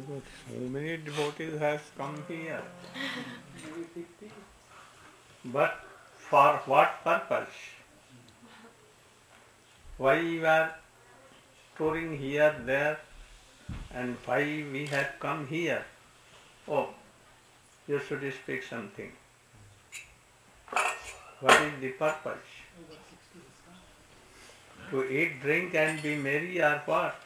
But so many devotees has come here. But for what purpose? Why we are touring here, there, and why we have come here? Oh, you should speak something. What is the purpose? To eat, drink and be merry or what?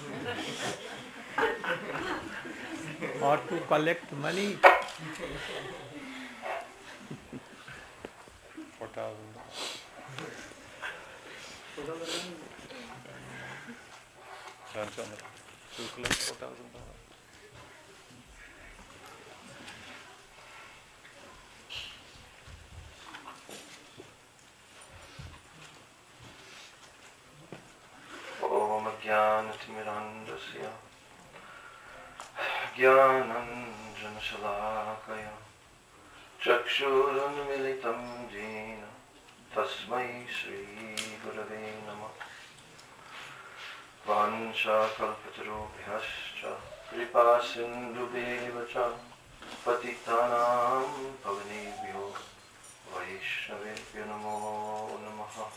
Or to collect money? Om Jnanatimirandasya Jnananjanashalakaya Chakshurunmilitam Jena Tasmai Shri Gurave Namah Vansha Kalpatarubhyascha Kripa Sindhubheva Patitanam Pavanebhyo Vaishnavebhyo Namo Namaha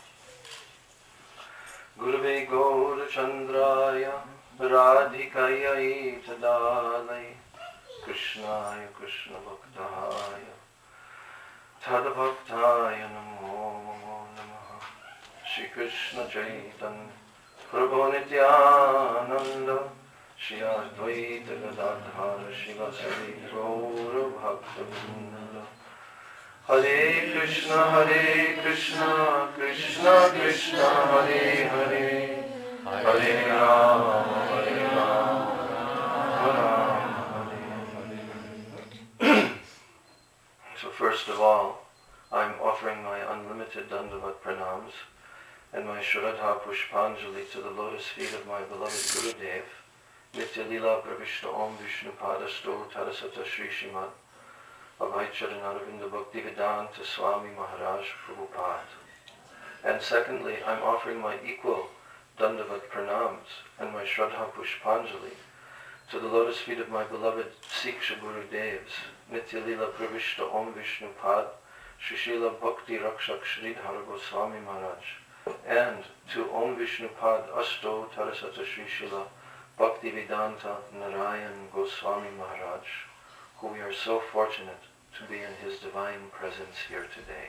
Gurave Gaurachandraya Radhikaya Tadalai Krishnaya Krishna Bhaktaya Tadabhaktaya Namo Namaha Shri Krishna Chaitanya Prabhu Nityananda Shri Advaita Gadadhara Shivasari Gaura Bhaktavinda Hare Krishna, Krishna Krishna, Hare Hare, Hare Rama, Rama, Hare. So first of all, I'm offering my unlimited Dandavat pranams and my Shraddha Pushpanjali to the lotus feet of my beloved Gurudev, Nitya Lila Pravishta Om Vishnu Padasto Tarasata Shri Shrimad Abhaicharan Aravinda Bhaktivedanta Swami Maharaj Prabhupada. And secondly, I'm offering my equal Dandavat pranams and my Shraddha Pushpanjali to the lotus feet of my beloved Siksha Gurudevs, Nitya Lila Pravishta Om Vishnu Pad, Srila Bhakti Rakshak Sridhara Goswami Maharaj, and to Om Vishnu Pad Asto Tarasata Sri Srila Bhaktivedanta Narayan Goswami Maharaj, who we are so fortunate to be in his divine presence here today.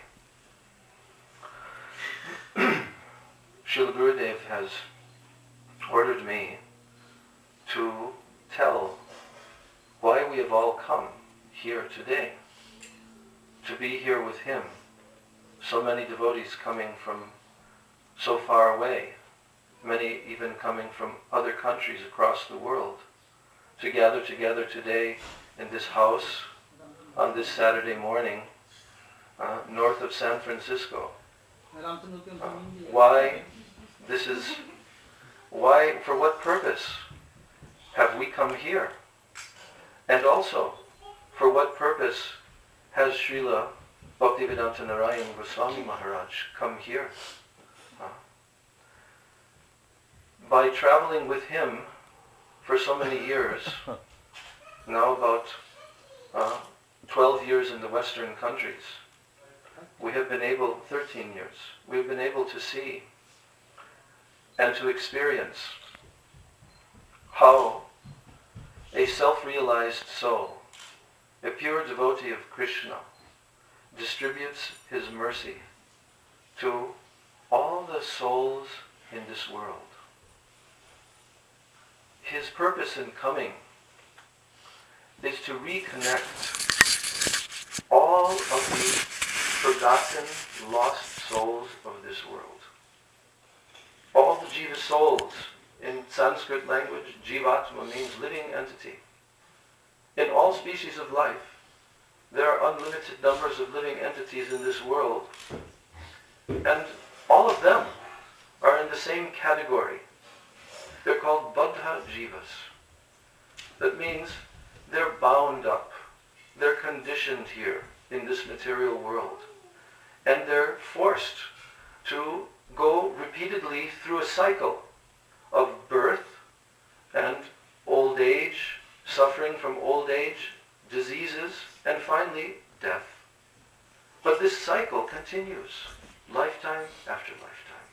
Srila Gurudev has ordered me to tell why we have all come here today, to be here with him. So many devotees coming from so far away, many even coming from other countries across the world, to gather together today in this house on this Saturday morning north of San Francisco. Why for what purpose have we come here? And also, for what purpose has Srila Bhaktivedanta Narayan Goswami Maharaj come here? By traveling with him for so many years, now about 12 years in the Western countries, we have been able, 13 years, we've been able to see and to experience how a self-realized soul, a pure devotee of Krishna, distributes his mercy to all the souls in this world. His purpose in coming is to reconnect all of the forgotten, lost souls of this world. All the jiva souls. In Sanskrit language, jivatma means living entity. In all species of life, there are unlimited numbers of living entities in this world. And all of them are in the same category. They're called baddha jivas. That means they're bound up. They're conditioned here in this material world. And they're forced to go repeatedly through a cycle of birth and old age, suffering from old age, diseases, and finally death. But this cycle continues, lifetime after lifetime.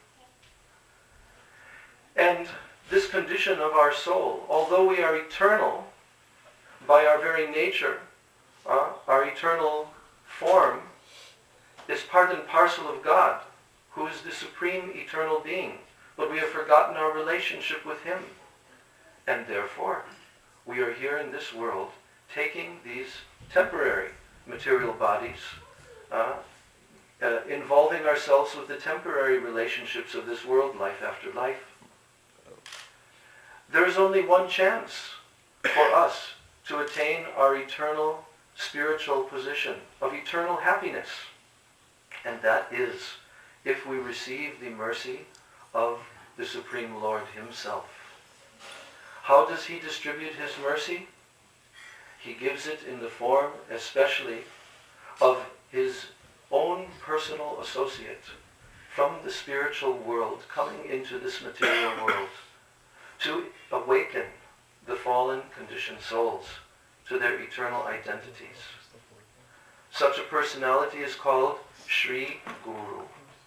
And this condition of our soul, although we are eternal by our very nature, our eternal form is part and parcel of God, who is the supreme eternal being, but we have forgotten our relationship with him. And therefore, we are here in this world taking these temporary material bodies, involving ourselves with the temporary relationships of this world, life after life. There is only one chance for us to attain our eternal spiritual position of eternal happiness, and that is if we receive the mercy of the Supreme Lord himself. How does he distribute his mercy? He gives it in the form especially of his own personal associate from the spiritual world coming into this material world to awaken the fallen conditioned souls to their eternal identities. Such a personality is called Sri Guru.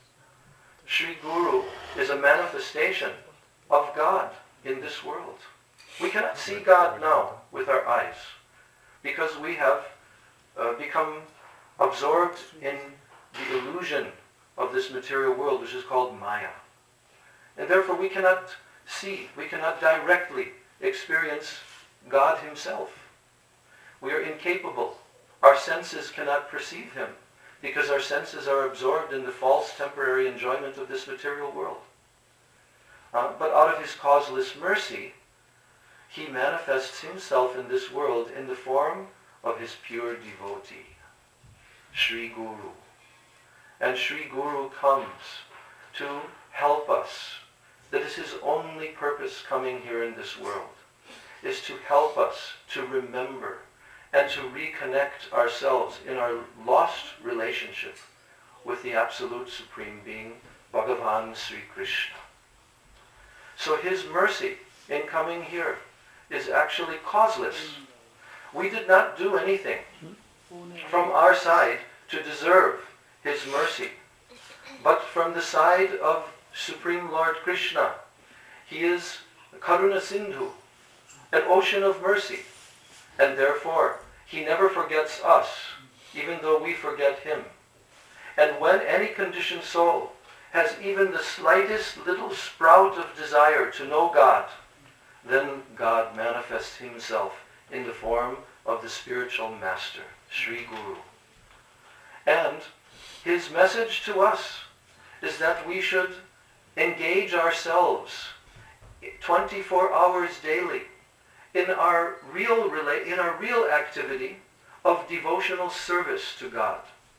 Sri Guru is a manifestation of God in this world. We cannot see God now with our eyes because we have become absorbed in the illusion of this material world, which is called Maya. And therefore we cannot see, we cannot directly experience God himself. We are incapable. Our senses cannot perceive him because our senses are absorbed in the false temporary enjoyment of this material world. But out of his causeless mercy, he manifests himself in this world in the form of his pure devotee, Sri Guru. And Sri Guru comes to help us. That is his only purpose coming here in this world, is to help us to remember and to reconnect ourselves in our lost relationship with the Absolute Supreme Being, Bhagavan Sri Krishna. So his mercy in coming here is actually causeless. We did not do anything from our side to deserve his mercy, but from the side of Supreme Lord Krishna, he is Karuna Sindhu, an ocean of mercy, and therefore he never forgets us, even though we forget him. And when any conditioned soul has even the slightest little sprout of desire to know God, then God manifests himself in the form of the spiritual master, Sri Guru. And his message to us is that we should engage ourselves 24 hours daily in our real activity of devotional service to God.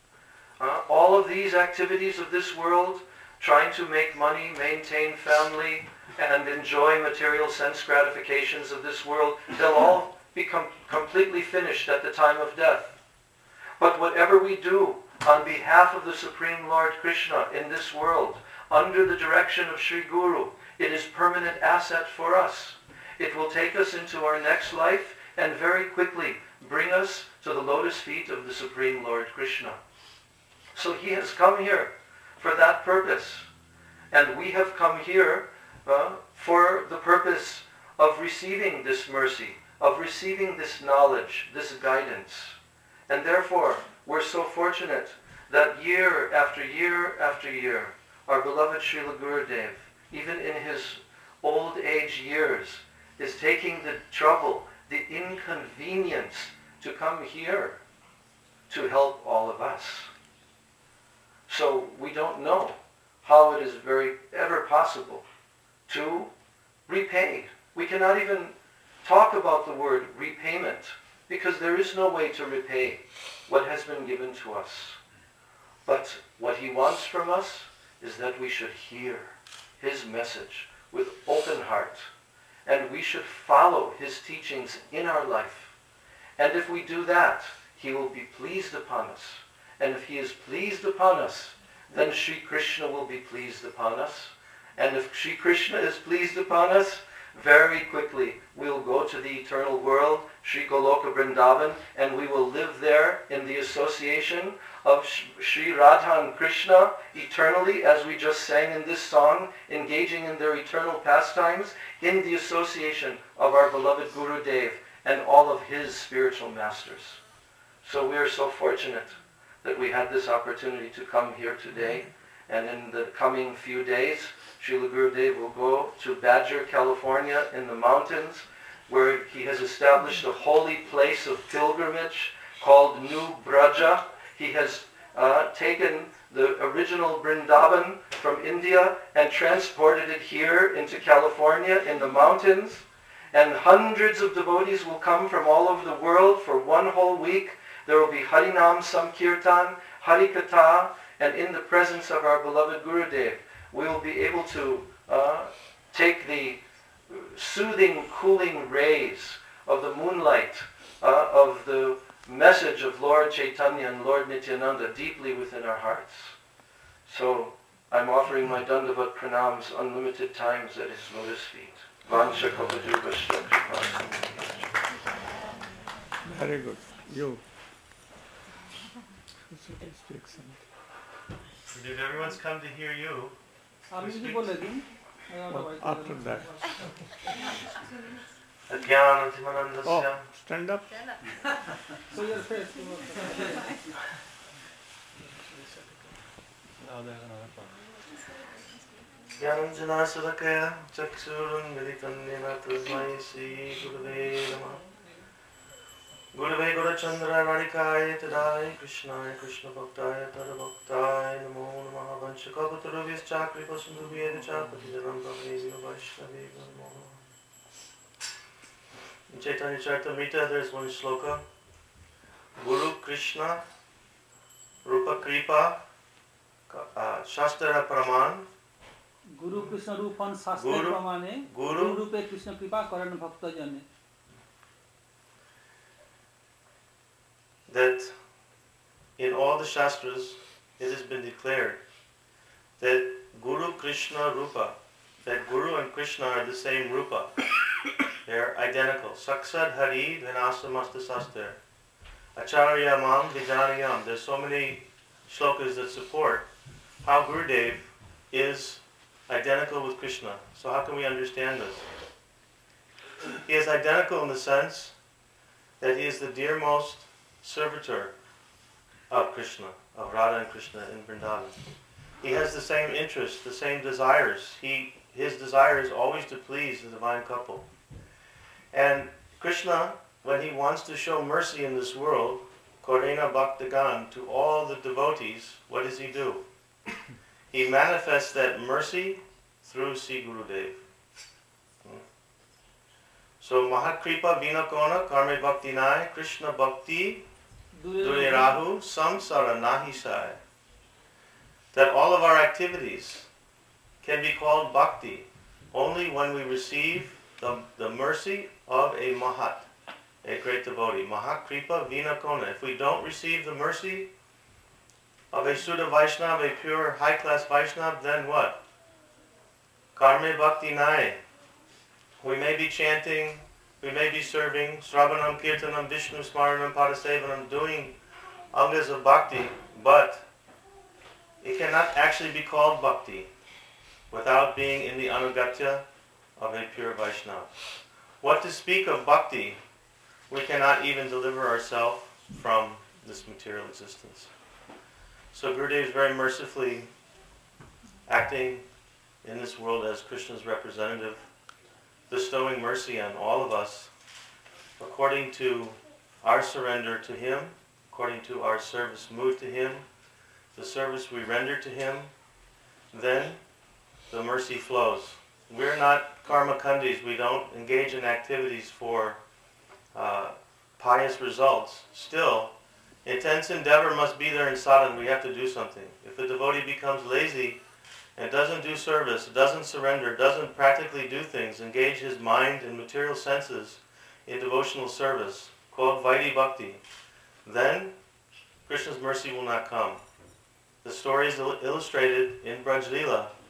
All of these activities of this world, trying to make money, maintain family, and enjoy material sense gratifications of this world, they'll all become completely finished at the time of death. But whatever we do on behalf of the Supreme Lord Krishna in this world, under the direction of Sri Guru, it is permanent asset for us. It will take us into our next life and very quickly bring us to the lotus feet of the Supreme Lord Krishna. So he has come here for that purpose. And we have come here for the purpose of receiving this mercy, of receiving this knowledge, this guidance. And therefore, we're so fortunate that year after year after year, our beloved Srila Gurudev, even in his old age years, is taking the trouble, the inconvenience to come here to help all of us. So we don't know how it is ever possible to repay. We cannot even talk about the word repayment because there is no way to repay what has been given to us. But what he wants from us is that we should hear his message with open heart, and we should follow his teachings in our life. And if we do that, he will be pleased upon us. And if he is pleased upon us, then Sri Krishna will be pleased upon us. And if Sri Krishna is pleased upon us, very quickly we'll go to the eternal world, Sri Goloka Vrindavan, and we will live there in the association of Sri Radha and Krishna eternally, as we just sang in this song, engaging in their eternal pastimes, in the association of our beloved Gurudev and all of his spiritual masters. So we are so fortunate that we had this opportunity to come here today, and in the coming few days, Srila Gurudev will go to Badger, California, in the mountains, where he has established a holy place of pilgrimage called New Braja. He has taken the original Vrindavan from India and transported it here into California in the mountains. And hundreds of devotees will come from all over the world for one whole week. There will be Harinam Sankirtan, Harikatha, and in the presence of our beloved Gurudev, we will be able to take the soothing, cooling rays of the moonlight of the message of Lord Chaitanya and Lord Nityananda deeply within our hearts. So I'm offering my Dandavat Pranams unlimited times at his lotus feet. Vansha Kalpatarubhascha Kripa. Very good. You. Did everyone's come to hear you? After that. Ajnanatimanandasya. Stand up. So your face. Jnananjana Sadakaya Chaksurun Viditanyena Tasmai Sri Gurave Namah. Gurave Gurachandra Radhikaya Tadai Krishnaya Krishna Bhaktaya Tadabhaktai Namo Namaha Vanshakapatarubhyas Chakripa Sundubhyeda Chapati Janam Brahmevya Vaishnavi Namo. In Chaitanya Charitamrita there is one shloka. Guru Krishna Rupa Kripa Shastra Praman. Guru Krishna Rupan Shastra Pramane Guru Rupe Krishna Kripa Karan Bhakta Jane. That in all the Shastras it has been declared that Guru Krishna Rupa, that Guru and Krishna are the same Rupa. They are identical. Saksad Hari Vinasa Sastra. Acharya Mam Vijanayam. There's so many shlokas that support how Gurudev is identical with Krishna. So how can we understand this? He is identical in the sense that he is the dearmost servitor of Krishna, of Radha and Krishna in Vrindavan. He has the same interests, the same desires. His desire is always to please the divine couple. And Krishna, when he wants to show mercy in this world, Korena Bhaktagan, to all the devotees, what does he do? He manifests that mercy through Sri Gurudev. So Mahakripa Vinakona Karme Bhakti Nai Krishna Bhakti Dure Rahu Samsara Nahisai. That all of our activities can be called bhakti only when we receive the mercy of a Mahat, a great devotee. Mahakripa Vinakona. If we don't receive the mercy of a Sudha Vaishnava, a pure high-class Vaishnava, then what? Karme Bhakti Nai. We may be chanting, we may be serving, Sravanam, Kirtanam, Vishnu, Smaranam, Padasevanam, doing angas of bhakti, but it cannot actually be called bhakti without being in the anugatya of a pure Vaishnava. What to speak of bhakti? We cannot even deliver ourselves from this material existence. So Gurudev is very mercifully acting in this world as Krishna's representative, bestowing mercy on all of us according to our surrender to him, according to our service mood to him, the service we render to him, then the mercy flows. We're not karma kandis. We don't engage in activities for pious results. Still, intense endeavor must be there in sadhana. We have to do something. If a devotee becomes lazy and doesn't do service, doesn't surrender, doesn't practically do things, engage his mind and material senses in devotional service, called Vaidhi Bhakti, then Krishna's mercy will not come. The story is illustrated in Braj Leela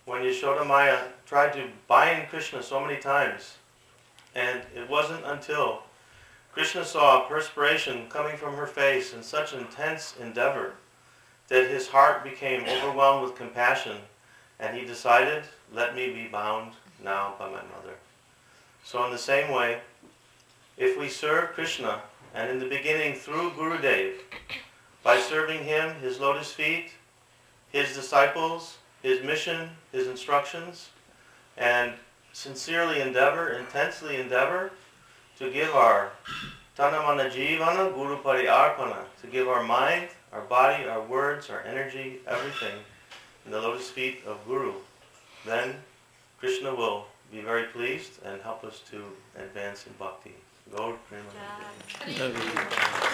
when Yashoda Maya tried to bind Krishna so many times, and it wasn't until Krishna saw perspiration coming from her face in such intense endeavor that his heart became overwhelmed with compassion, and he decided, let me be bound now by my mother. So in the same way, if we serve Krishna, and in the beginning through Gurudev, by serving him, his lotus feet, his disciples, his mission, his instructions, and sincerely endeavor, intensely endeavor to give our tanamana jivana guru pariarpana, to give our mind, our body, our words, our energy, everything in the lotus feet of Guru, then Krishna will be very pleased and help us to advance in bhakti. Gaur Premanande.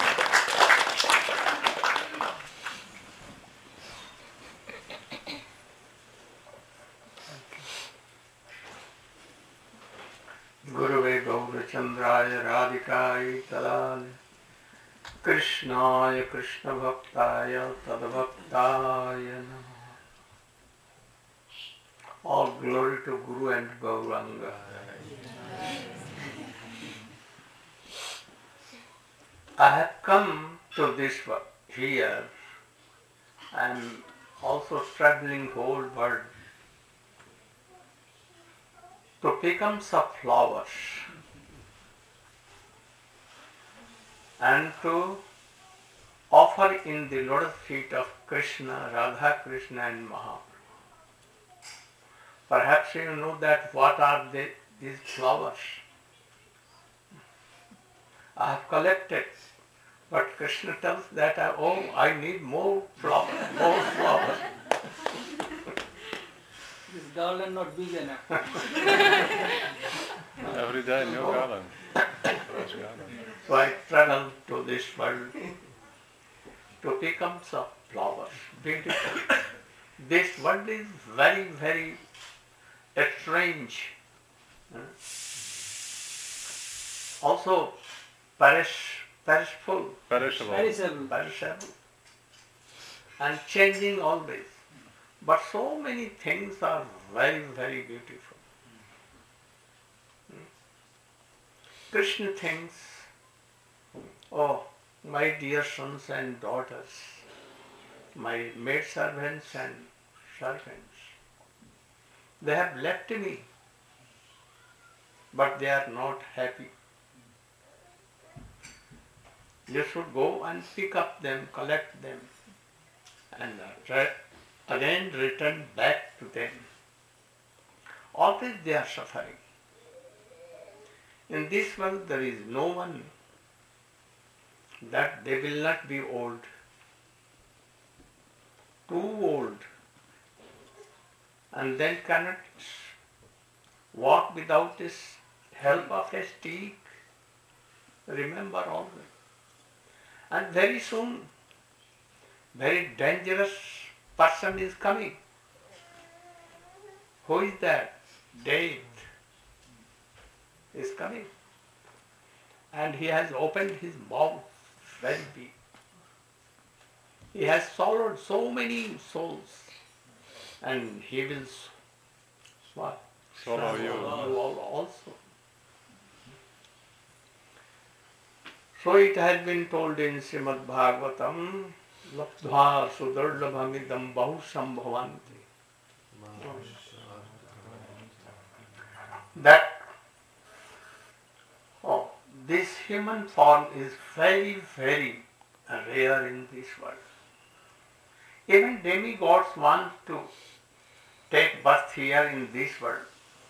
Gurave Gaurachandraya Radhikai Tadale Krishnaya Krishna Bhaktaya Tadbhaktaya Namaha. All glory to Guru and Gauranga. I have come to this here. I am also traveling whole world to pick up some flowers and to offer in the lotus feet of Krishna, Radha Krishna and Mahaprabhu. Perhaps you know that what are these flowers. I have collected, but Krishna tells that I need more flowers, more flowers. This garland not big enough. Every day, new garland. Fresh garland. So I travel to this world to pick up some flowers. Beautiful. This world is very, very strange. Also perishable. Perishable. And changing always. But so many things are very, very beautiful. Krishna thinks, oh, my dear sons and daughters, my maidservants and servants, they have left me, but they are not happy. You should go and pick up them, collect them, and again return back to them. Always they are suffering. In this world there is no one that they will not be old, too old, and then cannot walk without this help of a stick. Remember always. And very soon, very dangerous person is coming. Who is that? Death is coming. And he has opened his mouth very big. He has swallowed so many souls. And he will Swallow you. also. So it has been told in Srimad Bhagavatam, Labdha sudardabhamidam bahu sambhavanti. That this human form is very, very rare in this world. Even demigods want to take birth here in this world.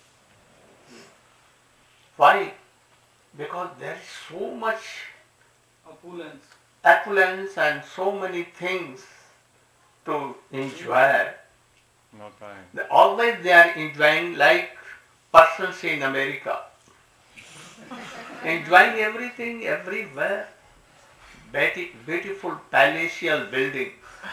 Why? Because there is so much opulence and so many things to enjoy. No time. Always they are enjoying like persons in America. Enjoying everything everywhere. Beautiful palatial building.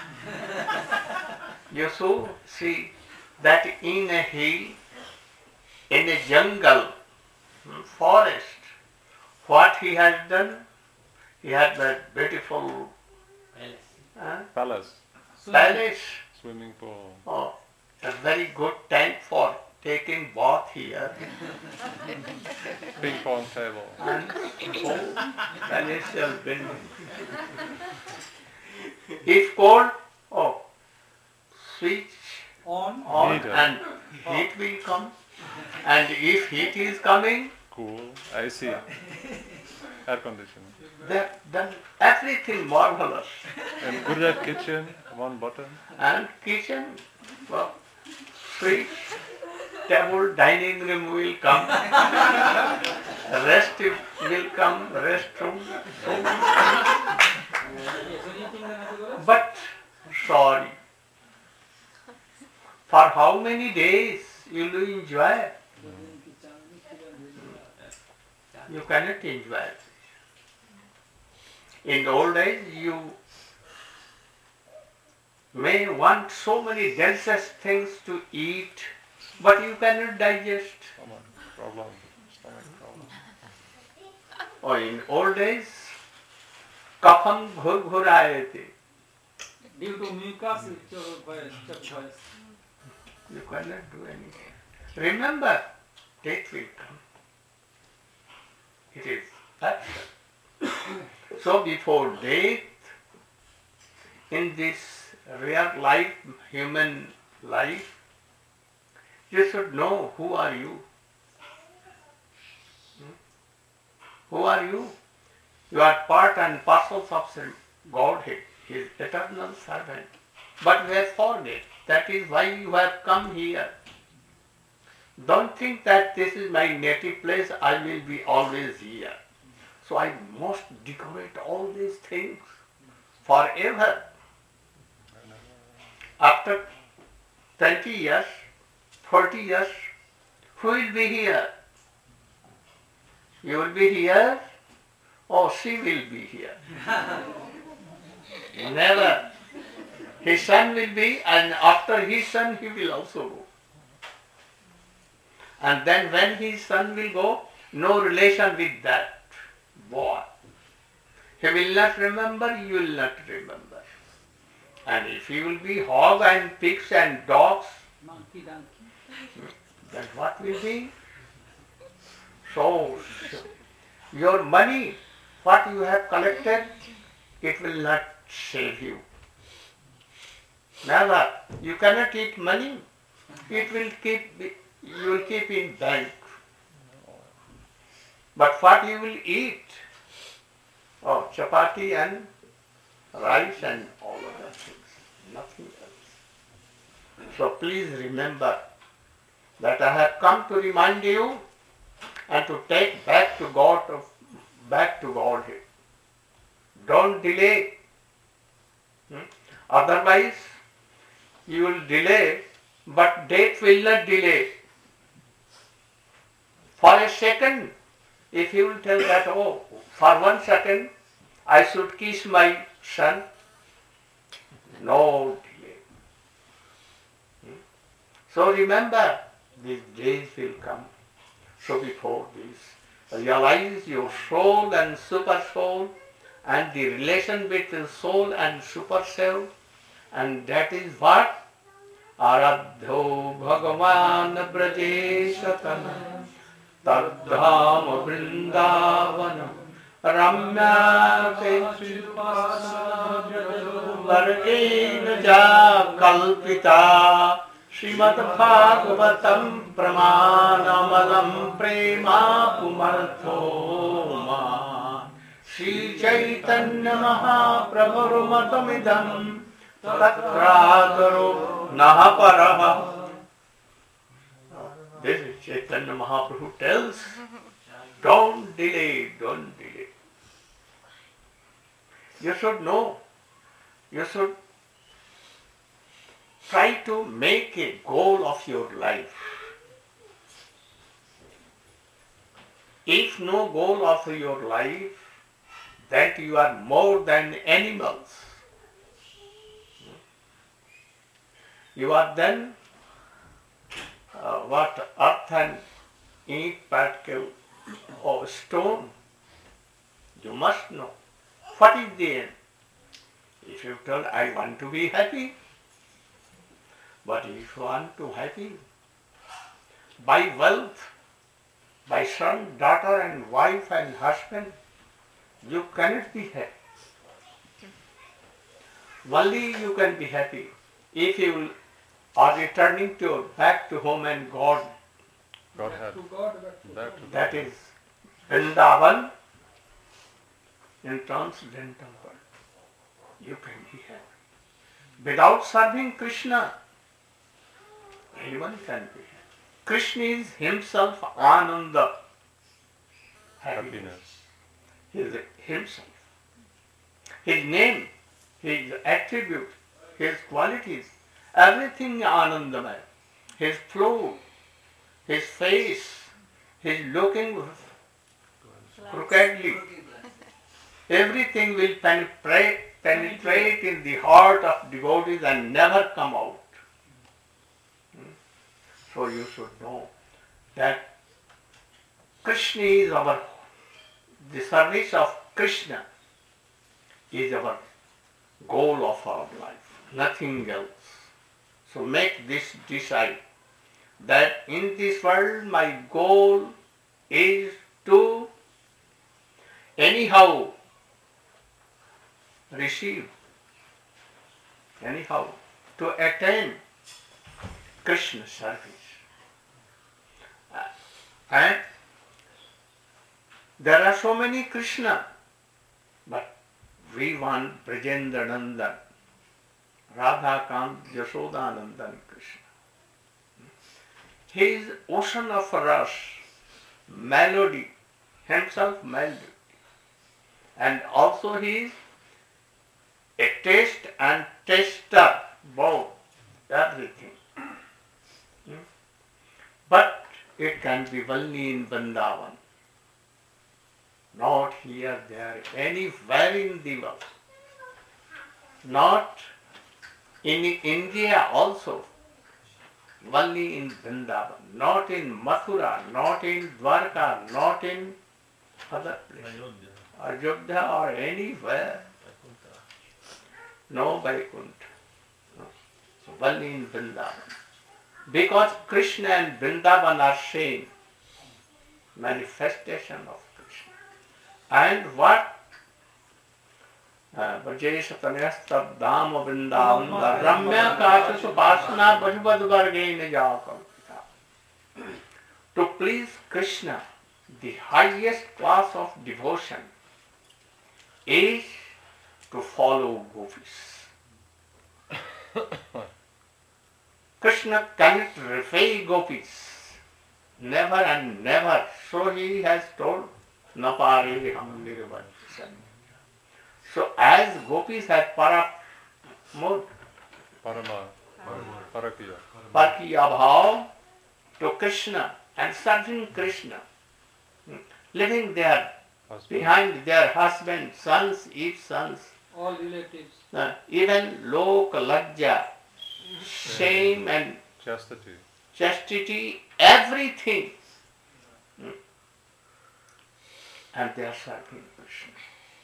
You so see that in a hill, in a jungle, forest, what he has done? He had that beautiful Palace. palace. Swimming pool. Oh, a very good tent for taking bath here. Ping pong table. And whole palatial building. If cold, oh, switch On. on Heater. and heat will come. And if heat is coming, Cool. AC. Air conditioning. they've done everything marvelous. And Gujarat kitchen, one button. And kitchen, well, fridge, table, dining room will come. Rest will come, restroom. But sorry, for how many days will you enjoy? You cannot enjoy it. In old age, you may want so many delicious things to eat, but you cannot digest. Stomach problem. Stomach problem. Or in old days, कफन घुर घुर आए थे. Due to mucus, voice. You cannot do anything. Remember, death will come. It is absolute. So before death, in this real life, human life, you should know who are you. Who are you? You are part and parcel of Godhead, His eternal servant. But we have forget. That is why you have come here. Don't think that this is my native place, I will be always here. So I must decorate all these things forever. After 20 years, 40 years, who will be here? You will be here, or she will be here. Never. His son will be, and after his son he will also go. And then when his son will go, no relation with that boy. He will not remember, you will not remember. And if he will be hog and pigs and dogs, Monkey, donkey. then what will be? So, your money, what you have collected, it will not save you. Never. You cannot eat money. It will you will keep in bank. But what you will eat? Oh, chapati and rice and all other things. Nothing else. So please remember that I have come to remind you and to take back to Godhead. Don't delay. Otherwise, you will delay, but death will not delay. For a second, if you will tell that, oh, for 1 second, I should kiss my son, no delay. So remember, these days will come. So before this, realize your soul and super soul and the relation between soul and super self, and that is what? Aradho Bhagavan Brajeshatana Tadham Vrindavanam Ramya Vargena Ja Kalpita Srimad Bhagavatam Pramanamalam Prema Pumarthoma Sri Chaitanya Mahaprabhu Matamidam Tatragaro Nahaparaha. This is Chaitanya Mahaprabhu tells, don't delay, don't delay. You should know, you should try to make a goal of your life. If no goal of your life, that you are more than animals. You are then what earth and ink particle or stone. You must know what is the end. If you tell I want to be happy, But if you want to happy, by wealth, by son, daughter and wife and husband, you cannot be happy. Only you can be happy if you are returning back to home and God. Godhead. To God, Back to That Godhead. is Vrindavan in transcendental world. You can be happy. Without serving Krishna, anyone can be happy. Krishna is himself Ananda, happiness. He is himself. His name, his attribute, his qualities, everything Anandamaya. His flow, his face, his looking crookedly. Everything will penetrate in the heart of devotees and never come out. So you should know that Krishna is the service of Krishna is our goal of our life, nothing else. So make this decide that in this world my goal is to anyhow receive, anyhow to attain Krishna service. And there are so many Krishna, but we want Brajendranandan, Radhakant, Yashodanandan Krishna. He is ocean of ras, melody, himself melody. And also he is a taste and taster, both, everything. But it can be only in Vrindavan, not here, there, anywhere in the world. Not in India also, only in Vrindavan, not in Mathura, not in Dwarka, not in other places, Ayodhya or anywhere. No Vaikuntha, no. Only in Vrindavan. Because Krishna and Vrindavan are same manifestation of Krishna. And what? Brajesh Tanastab Dham Vrindavan Ramya Kasha Supasana Bhajvad Vargain Jaakam. To please Krishna, the highest class of devotion is to follow gopis. Krishna cannot repay gopis, never and never. So he has told, Napare ham nirvachan. So as gopis have paramod, Parama. Parakiya. Parkiya bhav to Krishna and serving Krishna, living there Husband. behind their husbands, sons, each sons, all relatives. even lok lajja, shame and Chastity. chastity, everything. And they are serving Krishna.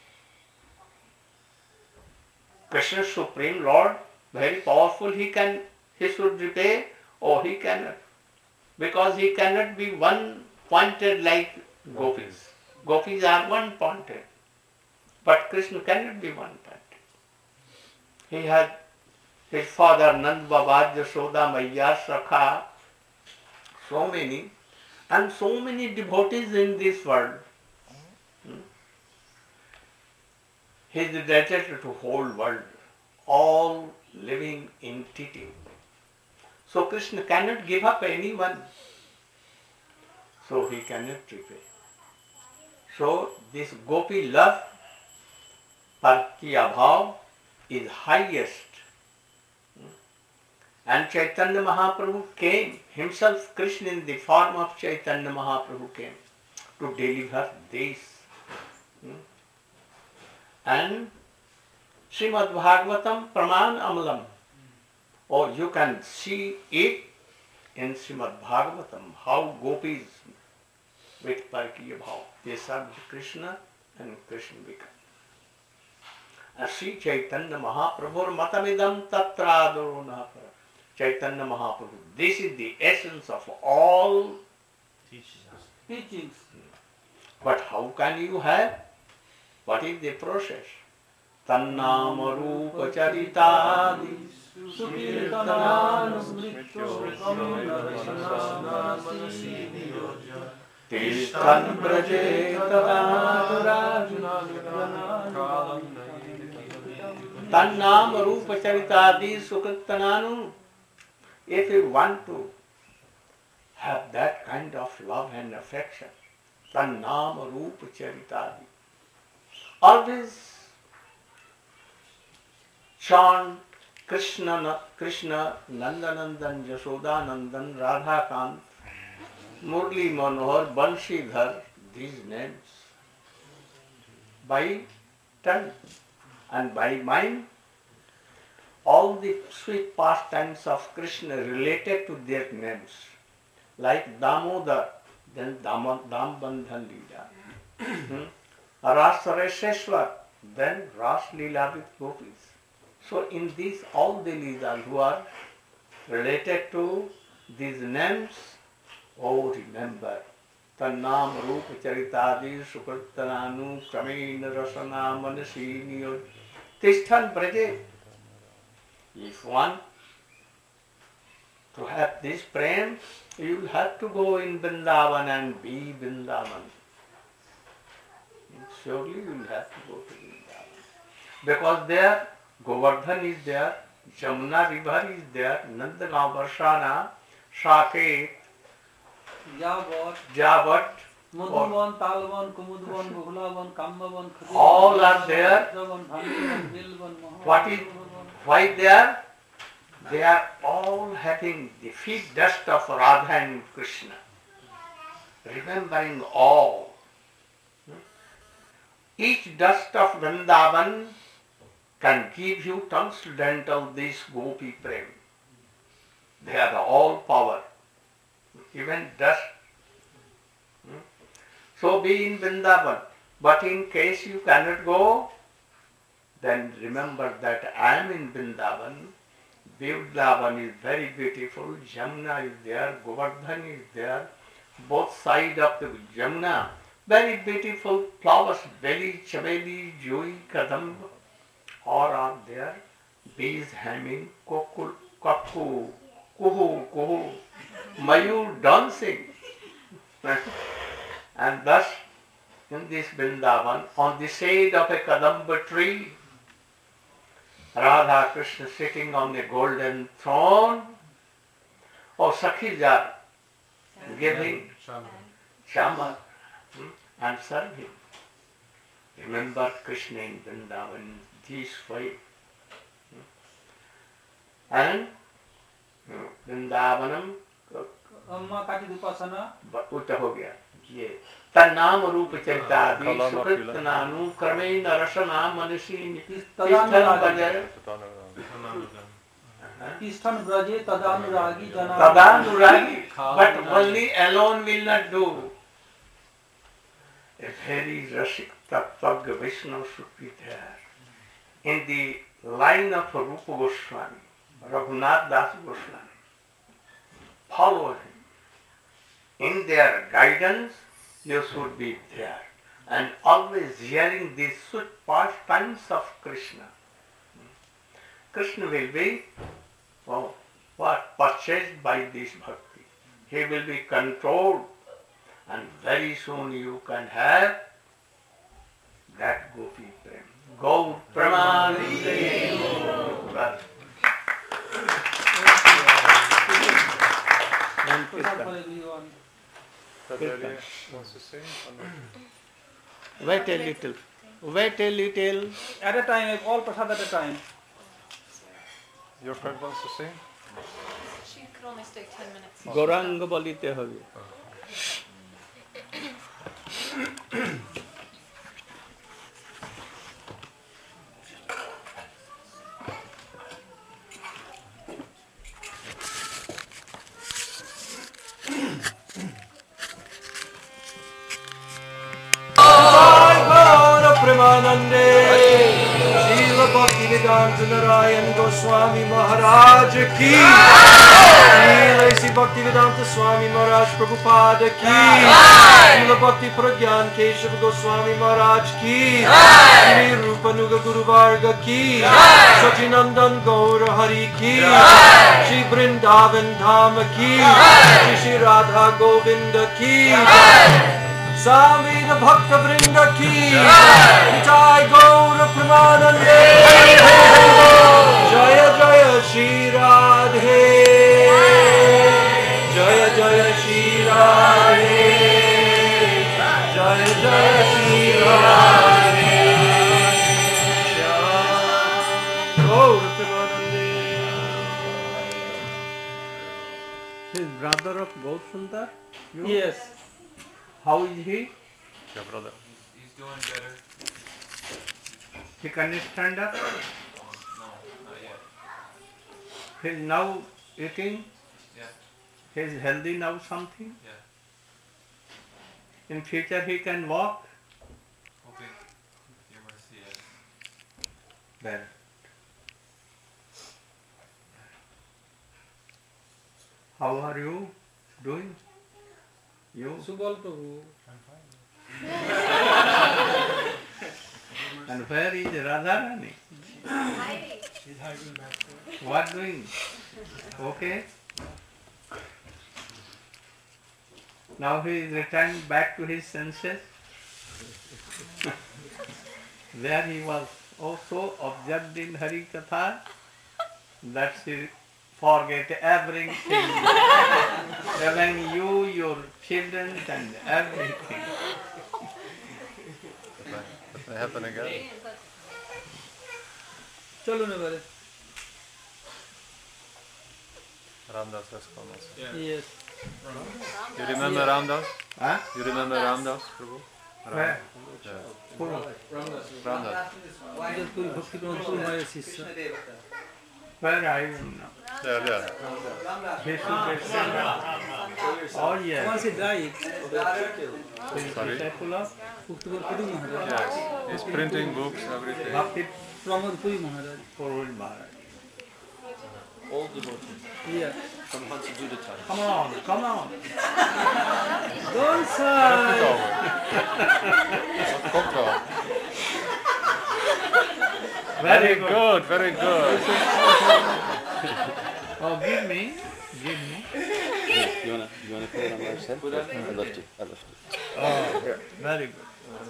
Krishna Supreme Lord, very powerful, he should repay, or he cannot. Because he cannot be one pointed like gopis. Gopis are one pointed. But Krishna cannot be one pointed. He had his father Nand Baba, Yashoda, Maya, Sakha, so many, and so many devotees in this world. He is dedicated to whole world, all living entity. So Krishna cannot give up anyone. So he cannot repay. So this gopi love, Parkiya bhav, is highest. And Chaitanya Mahaprabhu came, himself Krishna in the form of Chaitanya Mahaprabhu came to deliver this. And Srimad Bhagavatam Praman Amalam. Oh, you can see it in Srimad Bhagavatam, how gopis with Parkiya bhav, they served Krishna and Krishna became. And Sri Chaitanya Mahaprabhu matamidam tatrādoro nāpara. Chaitanya Mahaprabhu. This is the essence of all teachings. But how can you have? What is the process? Tannama Rupa Charitadi Tishtan Braje Tannama Rupa Charitadi Sukritananu. If you want to have that kind of love and affection, Tannama Rupa Charitadi. Always chant Krishna, Nandanandan, Yashodanandan, Radhakant, Murli Manohar, Banshidhar, these names by tongue and by mind. All the sweet pastimes of Krishna related to their names, like Damodar, then Dambandhan Leela. Rasareshwar, then Ras Leela with gopis. So in these all the Leelas who are related to these names, oh remember, Tannam Rupa Charitadi Sukritananu Kramena Rasana Manasini Tishtan Braje. If one to have this prem, you will have to go in Vrindavan and be Vrindavan. Surely you will have to go to Vrindavan. Because there Govardhan is there, Jamuna river is there, Nandana, Varshana, Saket, Javat, Madhuvan, Talvan, Kumudvan, Bhulavan, Kambavan, all are there. What is, why they are? They are all having the feet dust of Radha and Krishna, remembering all. Each dust of Vrindavan can give you transcendental this gopi prem. They are the all power, even dust. So be in Vrindavan. But in case you cannot go, then remember that I am in Vrindavan. Vrindavan is very beautiful. Jamuna is there. Govardhan is there. Both sides of the Jamuna, very beautiful flowers. Beli, Chabeli, Joy, Kadamba, all are there. Bees humming, Kokul, Kaku, Kuhu, Kuhu, Mayur dancing. And thus, in this Vrindavan, on the shade of a Kadamba tree, Radha Krishna sitting on a golden throne, or Sakhija giving Chama and serving. Remember Krishna in Vrindavan this way. And Vrindavanam उत्तर हो गया ये तन्नाम रूप चरितादि सुकृतनानु क्रमेण रसना मनसी Tishthan Braje Tadanuragi Jana. Tadanuragi, but only alone will not do. A very Rasik Tattvaga Vishnu should be there. In the line of Rupa Goswami, Raghunath Das Goswami, follow him. In their guidance, you should be there. And always hearing these sweet pastimes of Krishna. Krishna will be purchased by this bhakti. He will be controlled, and very soon you can have that gopi prem. Gaur Pramanande. Wants to sing? Wait a little. Wait a little. At a time, all prasad at a time. Your friend wants to sing? She could only stay 10 minutes. Gauranga bolite hobe. Premanande, Shiva Bhaktivedanta Narayan Goswami Maharaj ki Srila Sri Bhaktivedanta Swami Maharaj Prabhupada ki Srila Bhakti Pragyan Keshav Goswami Maharaj ki Sri Rupa Nuga Guru Varga ki Sachinandan Gaura Hari ki Shri Vrindavan Dham ki Shri Radha Govinda ki Samveda Bhakta Vrinda ki Nitai Gaura Pramanande Jaya Jaya Shri Radhe Jaya Jaya Shri Radhe Jaya Jaya Shri Radhe Gaura Pramanande. He is brother of Gausundar? Yes. How is he? Your brother. He's doing better. He can stand up? No, not yet. He is now eating? Yeah, He is healthy now something? yeah. In future he can walk? Hoping your mercy, yes. Well. How are you doing? You? Subal Prabhu. And where is Radharani? What doing? Okay. Now he is returned back to his senses. There he was also absorbed in Hari Katha that he forget everything, even you, your children and everything. That may happen again. चलो न बरे. Ramdas has come also. Yes. You remember Ramdas? Huh? You remember Ramdas, Prabhu? Where? Yeah. Who? Ramdas. इधर पूरी भक्ति प्रमाण पूरी हमारे शिष्य. Where are you now? There, there. He should be seen. Oh yes. कौन से died? He is Sorry? disciple of भक्ति प्रमाण महाराज. Yes. He's printing books, everything. Bhakti Pramod Puri Maharaj. Purul Maharaj. Old devotee Yeah. from Hansaduda time. Come on, come on. Don't say. Komt wel. Very good. Very good. Oh, give me. Give me. You wanna put it on my head? I left you. Oh, very good.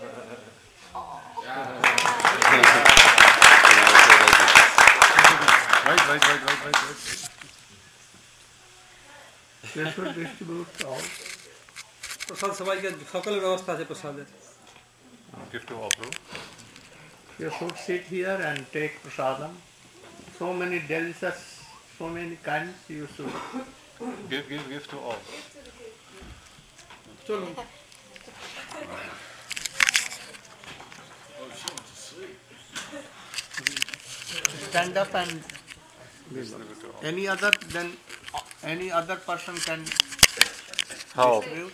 Wait. They should distribute all. प्रसाद सबाई के सकल व्यवस्था से प्रसाद. Give to all, Prabhu. You should sit here and take prasadam. So many delicious, so many kinds you should. Give to all. चलो. Stand up and any other person can Help. distribute.